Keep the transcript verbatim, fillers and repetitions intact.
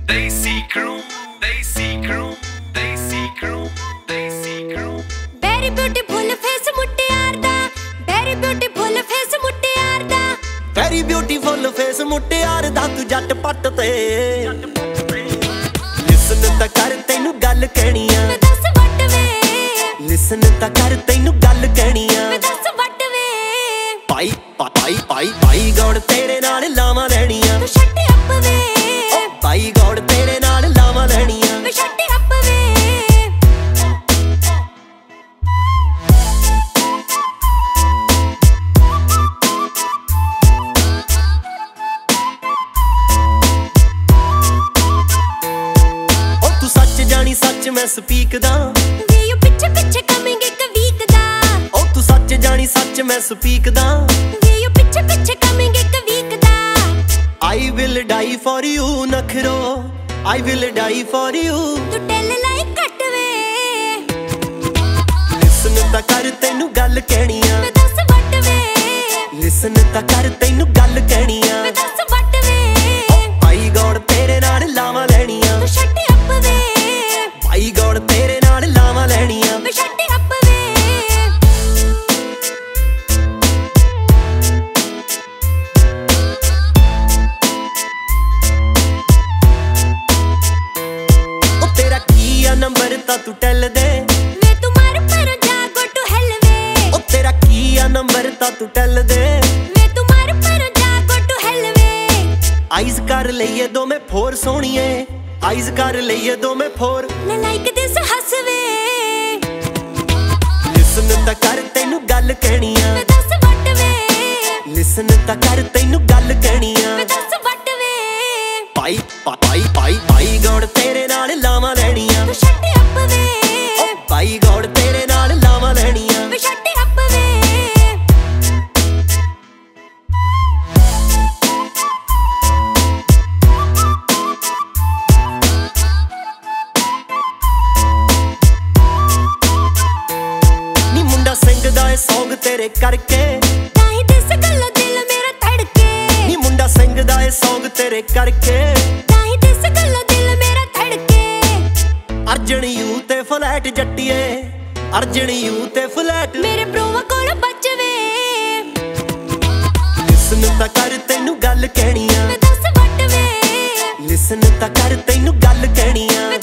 Desi Crew, Desi Crew, Desi Crew, Desi Crew. Very beautiful face ਮੁਟਿਆਰ ਦਾ, very beautiful face ਮੁਟਿਆਰ ਦਾ, very beautiful face ਮੁਟਿਆਰ ਦਾ ਤੂੰ ਜੱਟ ਪੱਟ ਤੇ ਲਿਸਨ ਤਾਂ ਕਰ ਤੈਨੂੰ ਗੱਲ ਕਹਿਣੀ ਆ, ਮੈਂ ਦੱਸ ਵੱਟ ਵੇ ਲਿਸਨ ਤਾਂ ਕਰ ਤੈਨੂੰ ਗੱਲ ਕਹਿਣੀ ਆ, ਮੈਂ ਦੱਸ ਵੱਟ ਵੇ ਪਾਈ ਪਾਈ ਪਾਈ ਪਾਈ ਗੌੜ ਤੇਰੇ ਨਾਲ ਲਾਵਾਂ ਲੈਣੀਆਂ, ਤੂੰ ਸ਼ਟ ਅਪ ਵੇ ਪਾਈ ਗੌੜ ਤੇਰੇ ਨਾਲ ਲਾਵਾਂ ਲੈਣੀਆਂ, ਮੈਂ ਸ਼ਟ ਅਪ ਵੇ ਜਾਣੀ ਸੱਚ ਮੈਂ ਸਪੀਕ ਦਾ ਵੇ ਯੂ ਪਿੱਛੇ ਪਿੱਛੇ ਕਮਿੰਗ ਇੱਕ ਵੀਕ ਦਾ ਓ ਤੂੰ ਸੱਚ ਜਾਣੀ ਸੱਚ ਮੈਂ ਸਪੀਕ ਦਾ ਵੇ ਯੂ ਪਿੱਛੇ ਪਿੱਛੇ ਕਮਿੰਗ ਇੱਕ ਵੀਕ ਦਾ I will die for you ਨਖਰੋ I will die for you ਤੂੰ ਟੈਲ ਲਾਈਕ ਕੱਟ ਵੇ ਲਿਸਨ ਤਾਂ ਕਰ ਤੈਨੂੰ ਗੱਲ ਕਹਿਣੀ ਆ, ਮੈਂ ਦੱਸ ਵੱਟ ਵੇ ਲਿਸਨ ਤਾਂ ਕਰ ਤੈਨੂੰ ਗੱਲ ਕਹਿਣੀ ਆ, ਮੈਂ ਦੱਸ ਵੱਟ ਵੇ ਭਾਈ ਗੌੜ ਤੇਰੇ ਨਾਲ ਲਾਵਾਂ ਲੈਣੀਆਂ, ਤੂੰ ਸ਼ਟ ਅਪ ਵੇ ਭਾਈ ਗੌੜ ਤੇਰੇ ਨਾਲ ਲਾਵਾਂ ਲੈਣੀਆਂ, ਮੈਂ ਸ਼ਟ ਅਪ ਵੇ ਉਹ ਤੇਰਾ ਕੀ ਆ ਨੰਬਰ ਤਾਂ ਤੂੰ ਟੈਲ ਦੇ ਵੇ ਤੂੰ ਮਾਰ ਪਰ ਜਾ ਗੋ ਟੂ ਹੈਲ ਵੇ ਉਹ ਤੇਰਾ ਕੀ ਆ ਨੰਬਰ ਤਾਂ ਤੂੰ ਟੈਲ ਦੇ ਵੇ ਤੂੰ ਮਾਰ ਪਰ ਜਾ ਗੋ ਟੂ ਹੈਲ ਵੇ ਆਈਜ਼ ਕਰ ਲਈਏ ਦੋਵੇਂ ਫੋਰ ਸੋਹਣੀਏ, ਆਈਜ਼ ਕਰ ਲਈਏ ਦੋਵੇਂ ਫੋਰ ਨਾ ਲਾਈਕ ਦਿਸ ਹੱਸ ਵੇ ਲਿਸਨ ਤਾਂ ਕਰ ਤੈਨੂੰ ਗੱਲ ਕਹਿਣੀ ਆ, ਮੈਂ ਦੱਸ ਵੱਟ ਵੇ ਲਿਸਨ ਤਾਂ ਕਰ ਤੈਨੂੰ ਗੱਲ ਕਹਿਣੀ ਆ, ਮੈਂ ਦੱਸ ਵੱਟ ਵੇ ਪਾਈ ਪਾਈ ਪਾਈ ਪਾਈ ਗੌੜ ਤੇਰੇ ਨਾਲ ਲਾਵਾਂ ਲੈਣੀਆਂ, ਤੂੰ ਸ਼ਟ ਅਪ ਵੇ ਓ ਪਾਈ ਗੌੜ ਤੇਰੇ ਨਾਲ ਲਾਵਾਂ ਲੈਣੀਆਂ, ਮੈਂ ਸ਼ਟ ਅਪ ਵੇ ਨੀ ਮੁੰਡਾ ਸਿੰਘ ਦਾ ਏ ਸੌਂਗ ਤੇਰੇ ਕਰਕੇ ਤਾਂ ਹੀ ਦਿਸ ਗੱਲੋਂ ਦਿਲ ਮੇਰਾ ਧੜਕੇ ਨੀ ਮੁੰਡਾ ਸਿੰਘ ਦਾ ਏ ਸੌਂਗ ਤੇਰੇ ਕਰਕੇ ਤਾਂ ਹੀ ਦਿਸ ਗੱਲੋਂ ਦਿਲ ਮੇਰਾ ਧੜਕੇ ਅਰਜਣ ਯੂ ਤੇ ਫਲੈਟ ਜੱਟੀਏ, ਅਰਜਣ ਯੂ ਤੇ ਫਲੈਟ ਮੇਰੇ ਬਰੋਵਾ ਕੋਲ ਬਚ ਵੇ ਲਿਸਨ ਤਾਂ ਕਰ ਤੈਨੂੰ ਗੱਲ ਕਹਿਣੀ ਆ, ਮੈਂ ਦੱਸ ਵੱਟ ਵੇ ਲਿਸਨ ਤਾਂ ਕਰ ਤੈਨੂੰ ਗੱਲ ਕਹਿਣੀ ਆ, ਮੈਂ